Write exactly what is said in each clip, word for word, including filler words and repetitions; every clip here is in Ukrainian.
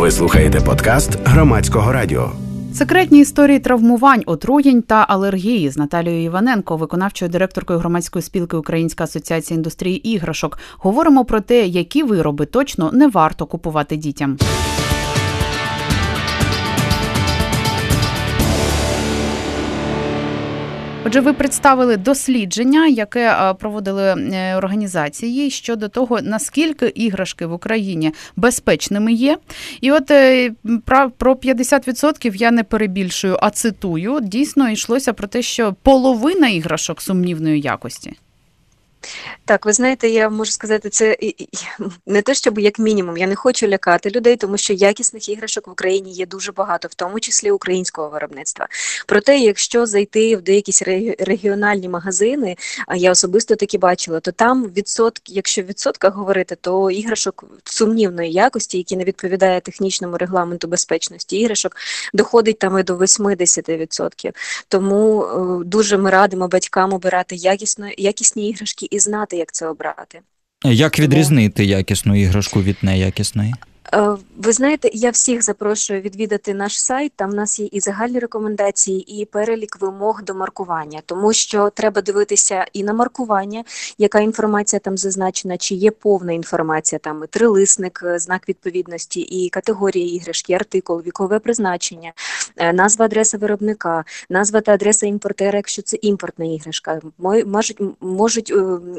Ви слухаєте подкаст Громадського радіо. Секретні історії травмувань, отруєнь та алергії з Наталією Іваненко, виконавчою директоркою громадської спілки Українська асоціація індустрії іграшок. Говоримо про те, які вироби точно не варто купувати дітям. Отже, ви представили дослідження, яке проводили організації щодо того, наскільки іграшки в Україні безпечними є. І от про п'ятдесят відсотків я не перебільшую, а цитую. Дійсно, йшлося про те, що половина іграшок сумнівної якості. Так, ви знаєте, я можу сказати, це не те, щоб як мінімум, я не хочу лякати людей, тому що якісних іграшок в Україні є дуже багато, в тому числі українського виробництва. Проте, якщо зайти в деякі регіональні магазини, а я особисто такі бачила, то там відсотки, якщо в відсотках говорити, то іграшок сумнівної якості, які не відповідають технічному регламенту безпечності іграшок, доходить там і до вісімдесят відсотків. Тому е, дуже ми радимо батькам обирати якісно, якісні іграшки і знати, як це обрати. Як відрізнити якісну іграшку від неякісної? Ви знаєте, я всіх запрошую відвідати наш сайт, там в нас є і загальні рекомендації, і перелік вимог до маркування, тому що треба дивитися і на маркування, яка інформація там зазначена, чи є повна інформація, там і трилисник, знак відповідності, і категорія іграшки, артикул, вікове призначення, назва, адреса виробника, назва та адреса імпортера, якщо це імпортна іграшка, можуть, можуть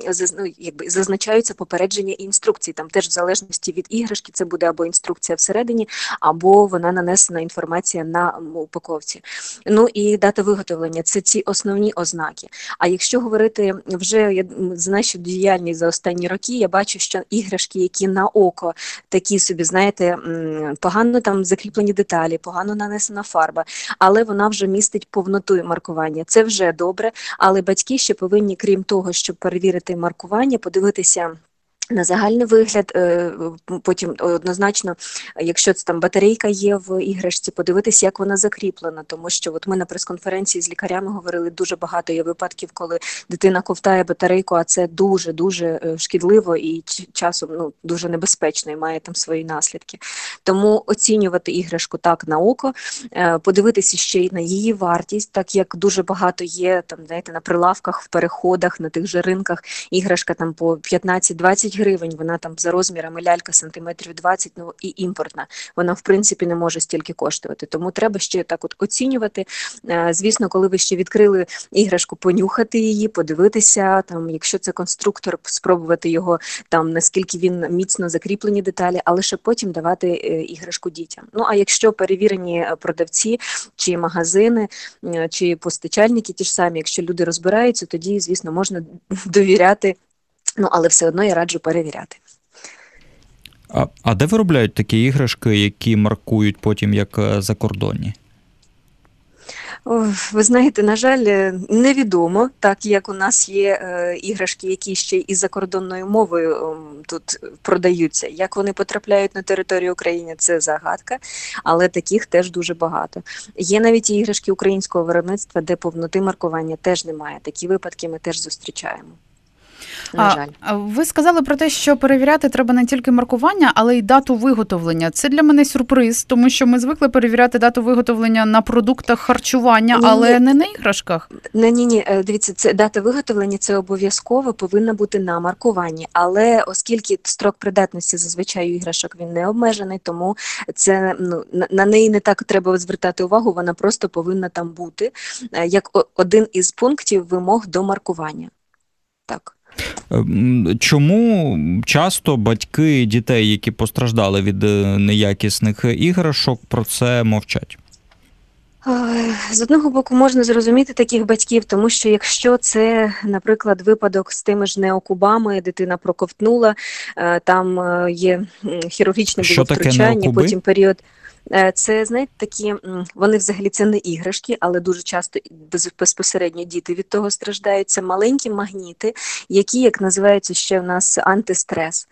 якби, зазначаються попередження і інструкції, там теж в залежності від іграшки це буде або інструкція всередині, або вона нанесена інформація на упаковці. Ну і дата виготовлення – це ці основні ознаки. А якщо говорити вже я, за нашу діяльність за останні роки, я бачу, що іграшки, які на око такі собі, знаєте, погано там закріплені деталі, погано нанесена фарба, але вона вже містить повноту маркування. Це вже добре, але батьки ще повинні, крім того, щоб перевірити маркування, подивитися на загальний вигляд, потім однозначно, якщо це там батарейка є в іграшці, подивитися, як вона закріплена, тому що от ми на прес-конференції з лікарями говорили, дуже багато є випадків, коли дитина ковтає батарейку, а це дуже-дуже шкідливо і часом ну, дуже небезпечно і має там свої наслідки. Тому оцінювати іграшку так на око, подивитися ще й на її вартість, так як дуже багато є там, знаєте, на прилавках, в переходах, на тих же ринках, іграшка там по п'ятнадцять-двадцять гривень, вона там за розмірами лялька сантиметрів двадцять, ну і імпортна. Вона, в принципі, не може стільки коштувати. Тому треба ще так от оцінювати. Звісно, коли ви ще відкрили іграшку, понюхати її, подивитися, там, якщо це конструктор, спробувати його, там, наскільки він міцно закріплені деталі, а лише потім давати іграшку дітям. Ну, а якщо перевірені продавці, чи магазини, чи постачальники ті ж самі, якщо люди розбираються, тоді, звісно, можна довіряти. Ну, але все одно я раджу перевіряти. А, а де виробляють такі іграшки, які маркують потім як закордонні? Ви знаєте, на жаль, невідомо, так як у нас є е, іграшки, які ще із закордонною мовою е, тут продаються. Як вони потрапляють на територію України, це загадка, але таких теж дуже багато. Є навіть і іграшки українського виробництва, де повноти маркування теж немає. Такі випадки ми теж зустрічаємо. На жаль. А, ви сказали про те, що перевіряти треба не тільки маркування, але й дату виготовлення. Це для мене сюрприз, тому що ми звикли перевіряти дату виготовлення на продуктах харчування, ні, але ні. не на іграшках. Ні-ні, дивіться, це дата виготовлення, це обов'язково повинна бути на маркуванні. Але оскільки строк придатності зазвичай у іграшок він не обмежений, тому це ну, на, на неї не так треба звертати увагу, вона просто повинна там бути, як один із пунктів вимог до маркування. Так. Чому часто батьки дітей, які постраждали від неякісних іграшок, про це мовчать? З одного боку, можна зрозуміти таких батьків, тому що якщо це, наприклад, випадок з тими ж неокубами, дитина проковтнула, там є хірургічне було втручання, потім період... Це, знаєте, такі, вони взагалі це не іграшки, але дуже часто безпосередньо діти від того страждають. Це маленькі магніти, які, як називаються ще в нас, антистрес.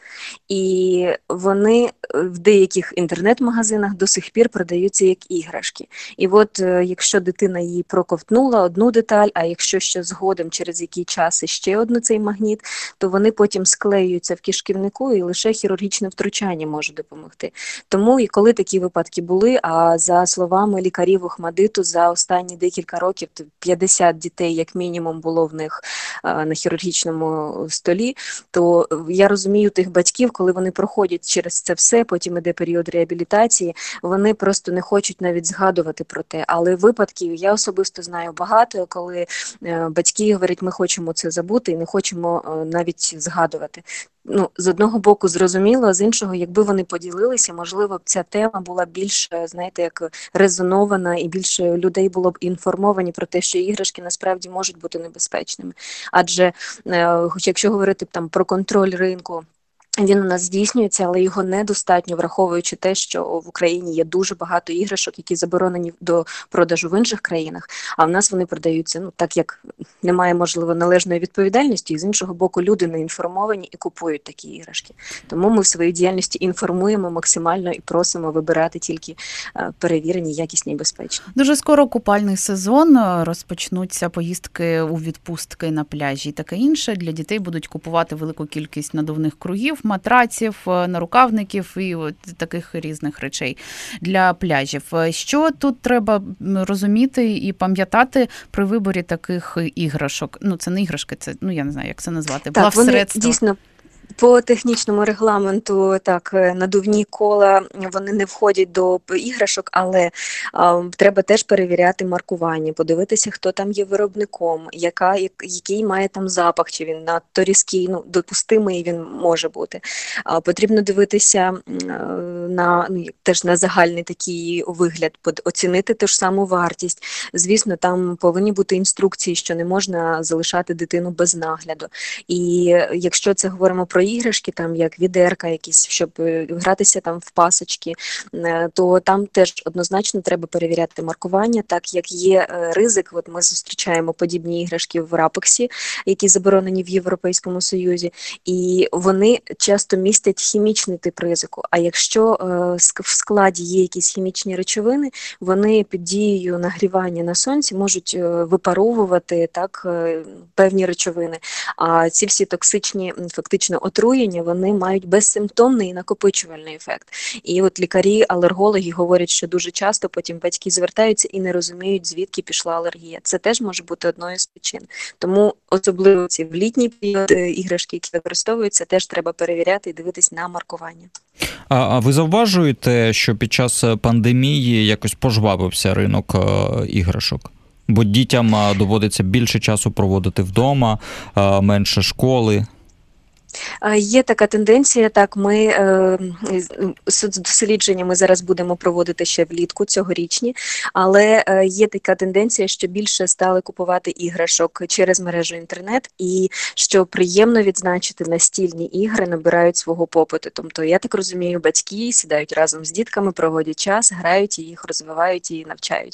І вони в деяких інтернет-магазинах до сих пір продаються як іграшки. І от якщо дитина її проковтнула, одну деталь, а якщо ще згодом через який час ще одну цей магніт, то вони потім склеюються в кишківнику і лише хірургічне втручання може допомогти. Тому і коли такі випадки були, а за словами лікарів ОХМАТДИТу, за останні декілька років п'ятдесят дітей як мінімум було в них на хірургічному столі, то я розумію тих батьків, коли вони проходять через це все, потім іде період реабілітації, вони просто не хочуть навіть згадувати про те. Але випадків я особисто знаю багато, коли батьки говорять, ми хочемо це забути і не хочемо навіть згадувати. Ну, з одного боку зрозуміло, а з іншого, якби вони поділилися, можливо, б ця тема була більш, знаєте, як резонована, і більше людей було б інформовані про те, що іграшки насправді можуть бути небезпечними. Адже, якщо говорити там про контроль ринку, він у нас здійснюється, але його недостатньо, враховуючи те, що в Україні є дуже багато іграшок, які заборонені до продажу в інших країнах, а в нас вони продаються, ну, так як немає, можливо, належної відповідальності, і з іншого боку люди не інформовані і купують такі іграшки. Тому ми в своїй діяльності інформуємо максимально і просимо вибирати тільки перевірені, якісні і безпечні. Дуже скоро купальний сезон, розпочнуться поїздки у відпустки на пляжі і таке інше. Для дітей будуть купувати велику кількість надувних кругів, матраців, нарукавників і от таких різних речей для пляжів. Що тут треба розуміти і пам'ятати при виборі таких іграшок? Ну, це не іграшки, це, ну, я не знаю, як це назвати, плавсредство. Дійсно, по технічному регламенту, так, надувні кола, вони не входять до іграшок, але а, треба теж перевіряти маркування, подивитися, хто там є виробником, яка, який має там запах, чи він надто різкий, ну, допустимий він може бути. А, потрібно дивитися на, ну, теж на загальний такий вигляд, оцінити ту ж саму вартість. Звісно, там повинні бути інструкції, що не можна залишати дитину без нагляду. І якщо це говоримо про іграшки, там як відерка якісь, щоб гратися там в пасочки, то там теж однозначно треба перевіряти маркування, так як є ризик, от ми зустрічаємо подібні іграшки в рапексі, які заборонені в Європейському Союзі, і вони часто містять хімічний тип ризику. А якщо в складі є якісь хімічні речовини, вони під дією нагрівання на сонці можуть випаровувати так певні речовини. А ці всі токсичні фактично отруєння, вони мають безсимптомний і накопичувальний ефект. І от лікарі, алергологи говорять, що дуже часто потім батьки звертаються і не розуміють, звідки пішла алергія. Це теж може бути одною з причин. Тому особливо ці в літній період іграшки, які використовуються, теж треба перевіряти і дивитись на маркування. А, а ви зауважуєте, що під час пандемії якось пожвавився ринок е, іграшок? Бо дітям доводиться більше часу проводити вдома, е, менше школи. Є така тенденція, так, ми дослідження ми зараз будемо проводити ще влітку, цьогорічні, але є така тенденція, що більше стали купувати іграшок через мережу інтернет, і що приємно відзначити, настільні ігри набирають свого попиту. Тобто, я так розумію, батьки сідають разом з дітками, проводять час, грають і їх розвивають і навчають,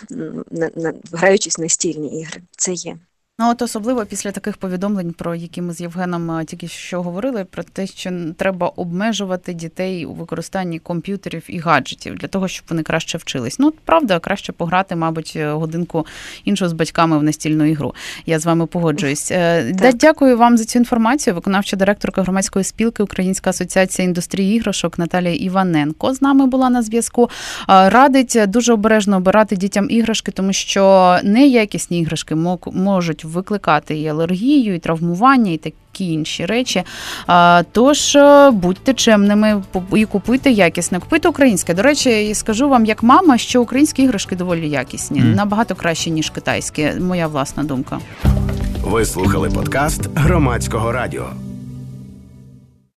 граючись настільні ігри. Це є. Ну, от особливо після таких повідомлень, про які ми з Євгеном тільки що говорили, про те, що треба обмежувати дітей у використанні комп'ютерів і гаджетів для того, щоб вони краще вчились. Ну, правда, краще пограти, мабуть, годинку іншу з батьками в настільну ігру. Я з вами погоджуюсь. Так. Дякую вам за цю інформацію. Виконавча директорка громадської спілки Українська асоціація індустрії іграшок Наталія Іваненко з нами була на зв'язку. Радить дуже обережно обирати дітям іграшки, тому що неякісні іграшки можуть викликати і алергію, і травмування, і такі інші речі. Тож будьте чемними і купуйте якісне. Купуйте українське. До речі, скажу вам як мама, що українські іграшки доволі якісні. Mm. Набагато краще, ніж китайські. Моя власна думка. Ви слухали подкаст Громадського радіо.